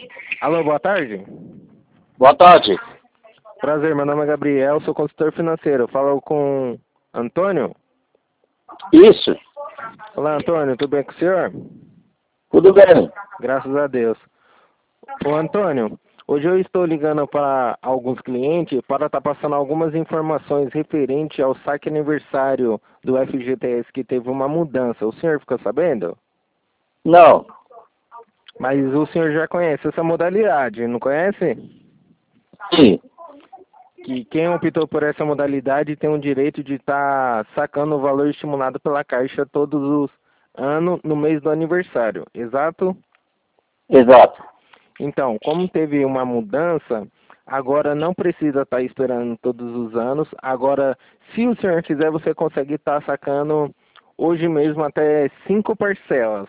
Alô, boa tarde. Boa tarde. Prazer, meu nome é Gabriel, sou consultor financeiro. Falo com Antônio? Isso, Olá, Antônio, tudo bem com o senhor? tudo bem. Graças a Deus. Ô, Antônio, hoje eu estou ligando para alguns clientes para estar passando algumas informações referente ao saque aniversário do FGTS que teve uma mudança. O senhor ficou sabendo? Não, Mas o senhor já conhece essa modalidade, não conhece? sim. Que quem optou por essa modalidade tem o direito de estar sacando o valor estimulado pela Caixa todos os anos no mês do aniversário, exato? Exato. Então, como teve uma mudança, agora não precisa estar esperando todos os anos. Agora, se o senhor quiser, você consegue estar sacando hoje mesmo até 5 parcelas,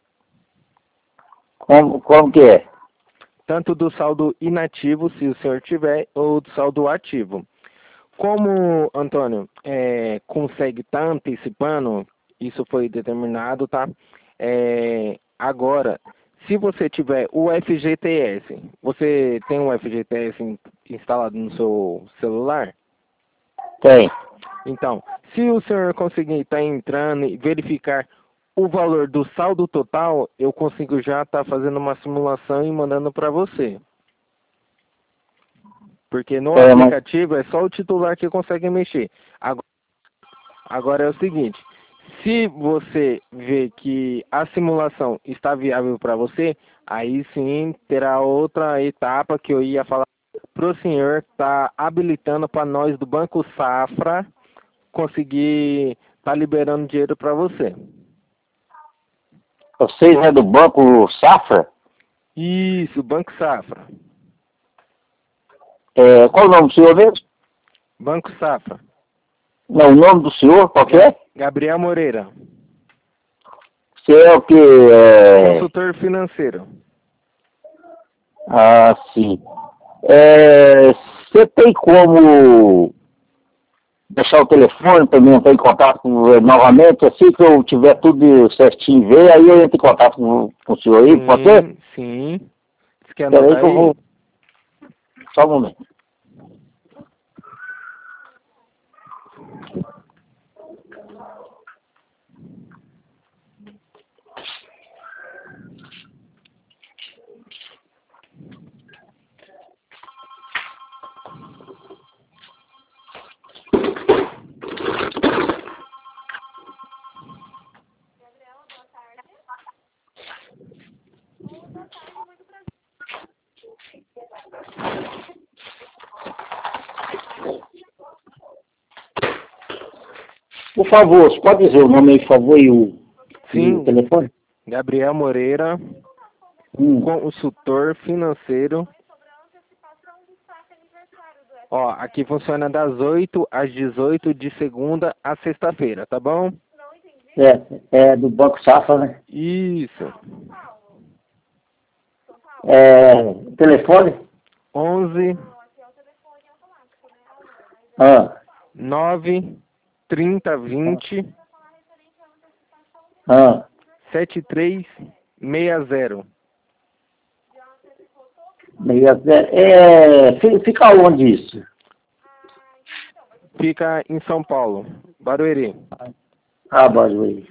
Como que é? tanto do saldo inativo, se o senhor tiver, ou do saldo ativo. Como, Antônio, consegue estar antecipando, isso foi determinado, tá? Agora, se você tiver o FGTS, você tem o FGTS instalado no seu celular? Tem. Então, se o senhor conseguir estar entrando e verificar o valor do saldo total, eu consigo já estar fazendo uma simulação e mandando para você. Porque no Mas aplicativo é só o titular que consegue mexer. Agora é o seguinte, se você vê que a simulação está viável para você, aí sim terá outra etapa que eu ia falar para o senhor estar habilitando para nós do Banco Safra conseguir estar liberando dinheiro para você. vocês é do Banco Safra? Isso, Banco Safra. Qual o nome do senhor mesmo? Banco Safra. Não, o nome do senhor, qual que é? Gabriel Moreira, Você é o que? consultor financeiro. Ah, sim. Você tem como deixar o telefone para mim entrar em contato novamente, assim que eu tiver tudo certinho ver, aí eu entro em contato com o senhor aí, pode ser? Sim, sim. Você quer Espera aí anotar que eu aí? vou. Só um momento. Por favor, você pode dizer o nome aí, por favor, e o Sim, telefone? Gabriel Moreira, Hum. consultor financeiro. Ó, aqui funciona das 8 às 18 de segunda a sexta-feira, tá bom? É do Banco Safra, né? Isso. Telefone? 11 Ah, 9 30 20 ah. 7360. Fica onde isso? Fica em São Paulo, Barueri. Ah, Barueri.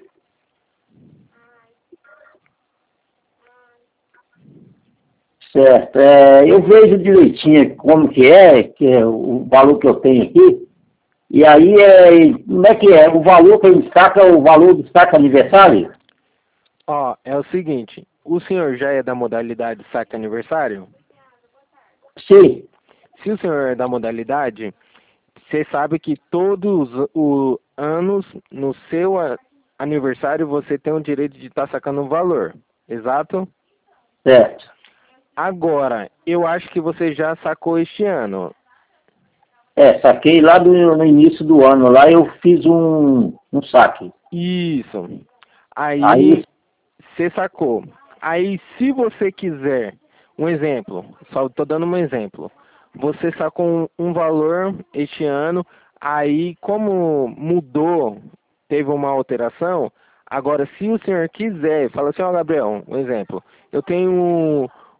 Certo. Eu vejo direitinho que é o valor que eu tenho aqui. E aí, como é que é? O valor que ele saca é o valor do saque aniversário? Ó, é o seguinte, o senhor já é da modalidade saque aniversário? Sim. Se o senhor é da modalidade, você sabe que todos os anos, no seu aniversário, você tem o direito de estar sacando um valor, exato? Certo. Agora, eu acho que você já sacou este ano. Saquei lá no início do ano. Lá eu fiz um saque. Isso. Aí, Aí, você sacou. Aí, se você quiser, um exemplo, só estou dando um exemplo. Você sacou um valor este ano, aí como mudou, teve uma alteração, agora se o senhor quiser, fala assim, ó Gabriel, um exemplo, eu tenho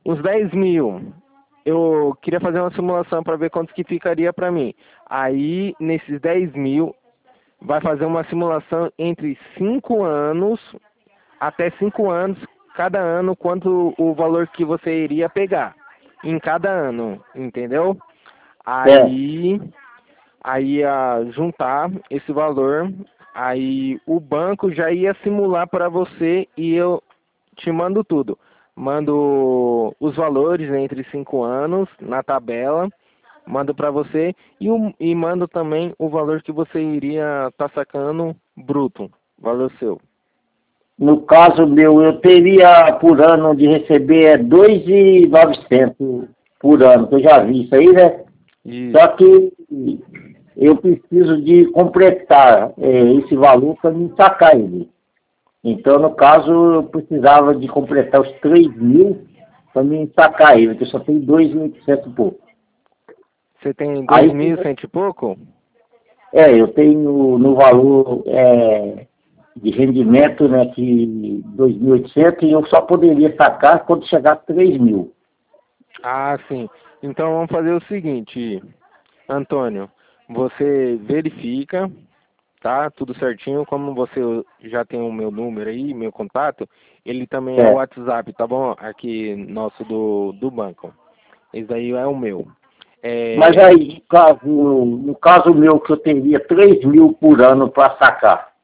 uns 10 mil. Eu queria fazer uma simulação para ver quanto que ficaria para mim. Aí, nesses 10 mil, vai fazer uma simulação entre 5 anos, até 5 anos, cada ano, quanto o valor que você iria pegar em cada ano, entendeu? É. Aí ia juntar esse valor, aí o banco já ia simular para você e eu te mando tudo. Mando os valores entre 5 anos na tabela, mando para você e mando também o valor que você iria estar sacando bruto, valor seu. No caso meu, eu teria por ano de receber 2.900 por ano, que eu já vi isso aí, né? Isso. Só que eu preciso de completar esse valor para me sacar ele. Então, no caso, eu precisava de completar os 3 mil para me sacar ele, que eu só tenho 2.800 e pouco. Você tem Aí, 2.100 e pouco? eu tenho no valor de rendimento, né, que 2.800 e eu só poderia sacar quando chegar a 3 mil. Ah, sim. Então vamos fazer o seguinte, Antônio. Você verifica, tá? Tudo certinho. Como você já tem o meu número aí, meu contato, ele também é o É. WhatsApp, tá bom? Aqui nosso do banco. Esse daí é o meu. Mas É, aí, no caso meu, que eu teria 3 mil por ano para sacar,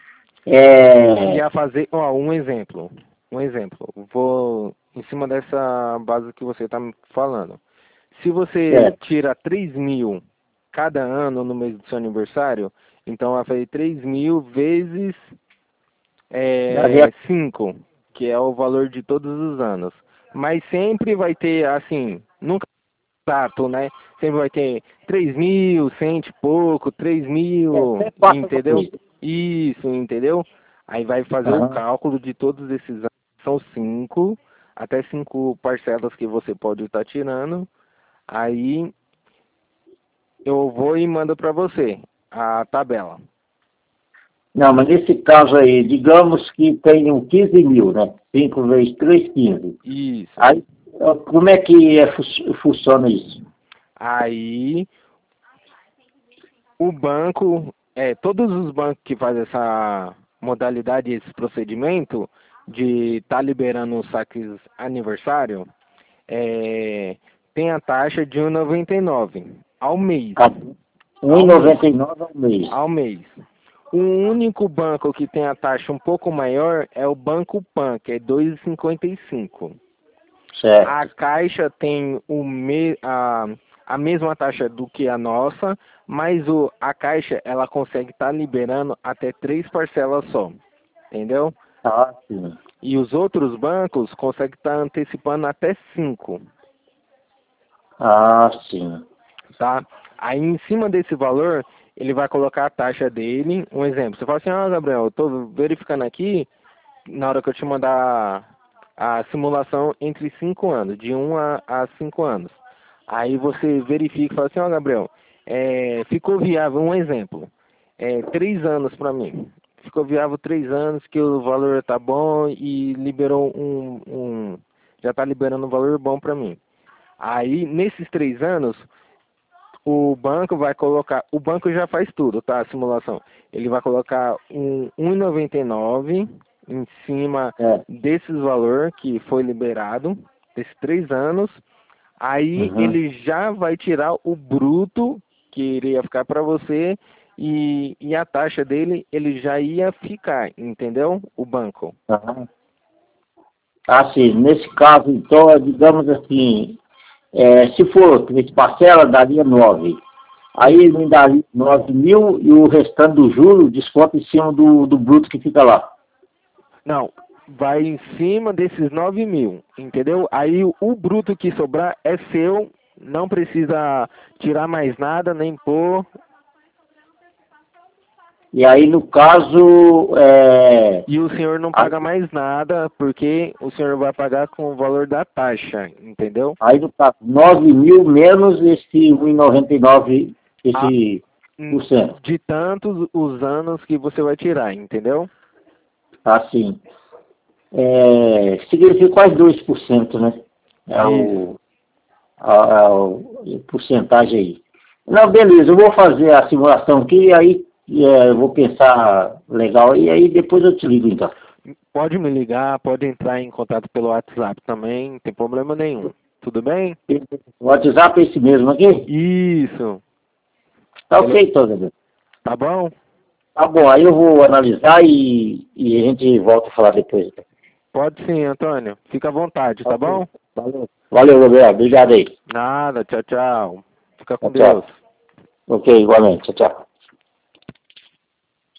ia fazer, ó, um exemplo. Um exemplo. Vou em cima dessa base que você está me falando. Se você é, tira 3 mil cada ano no mês do seu aniversário, então vai fazer 3 mil vezes daria, 5, que é o valor de todos os anos. Mas sempre vai ter, assim, nunca é exato, né? Sempre vai ter 3 mil, cento e pouco, 3 mil, até passa por entendeu? isso. Isso, entendeu? Aí vai fazer o Aham. cálculo de todos esses anos. São 5, até 5 parcelas que você pode estar tirando. Aí eu vou e mando para você a tabela. Não, mas nesse caso aí, digamos que tenham 15 mil, né? 5 vezes 3, 15. Isso. Aí, como é que funciona isso? Aí o banco, todos os bancos que fazem essa modalidade, esse procedimento de estar liberando os saques aniversário, tem a taxa de 1,99 ao mês. Ah, Ao mês. 1,99 ao mês. Ao mês. O único banco que tem a taxa um pouco maior é o Banco Pan, que é 2,55. A Certo. Caixa tem a mesma taxa do que a nossa, mas a Caixa ela consegue estar liberando até 3 parcelas só, entendeu? Ah, sim. E os outros bancos conseguem estar antecipando até 5, Ah, sim. tá? Aí em cima desse valor, ele vai colocar a taxa dele. Um exemplo, você fala assim, Gabriel, eu estou verificando aqui, na hora que eu te mandar a simulação entre 5 anos, de 1 a 5 anos. Aí você verifica e fala assim, Gabriel, ficou viável, um exemplo, 3 anos para mim. Ficou viável 3 anos que o valor tá bom e liberou já está liberando um valor bom para mim. Aí, nesses 3 anos, o banco vai colocar, o banco já faz tudo, tá? A simulação. Ele vai colocar um 1,99 em cima É. desses valor que foi liberado, desses 3 anos. Aí Uhum. ele já vai tirar o bruto que iria ficar para você e a taxa dele ele já ia ficar, entendeu? O banco. Aham. Ah, sim. Nesse caso, então, digamos assim, se for 3 parcelas, daria 9. Aí Isso. ele me daria 9 mil e o restante do juro desconta em cima do bruto que fica lá. Não, vai em cima desses 9 mil, entendeu? Aí o bruto que sobrar é seu, não precisa tirar mais nada, nem pôr. E aí, no caso, E o senhor não aí, paga mais nada, porque o senhor vai pagar com o valor da taxa, entendeu? aí no caso, 9 mil menos esse 1,99, A- esse por cento. de tantos os anos que você vai tirar, entendeu? Assim, significa quase 2%, né? A porcentagem aí. Não, beleza, eu vou fazer a simulação aqui, aí eu vou pensar legal, e aí depois eu te ligo então. Pode me ligar, pode entrar em contato pelo WhatsApp também, não tem problema nenhum. Tudo bem? O WhatsApp é esse mesmo aqui? Isso. Tá ok, então, Gabriel. Tá bom? Tá bom, aí eu vou analisar e a gente volta a falar depois. Pode sim, Antônio. Fica à vontade, tá bom? Valeu. Valeu, Gabriel. Obrigado aí. Nada, tchau, tchau. Fica com Tchau, tchau. Deus. Ok, igualmente. Tchau, tchau.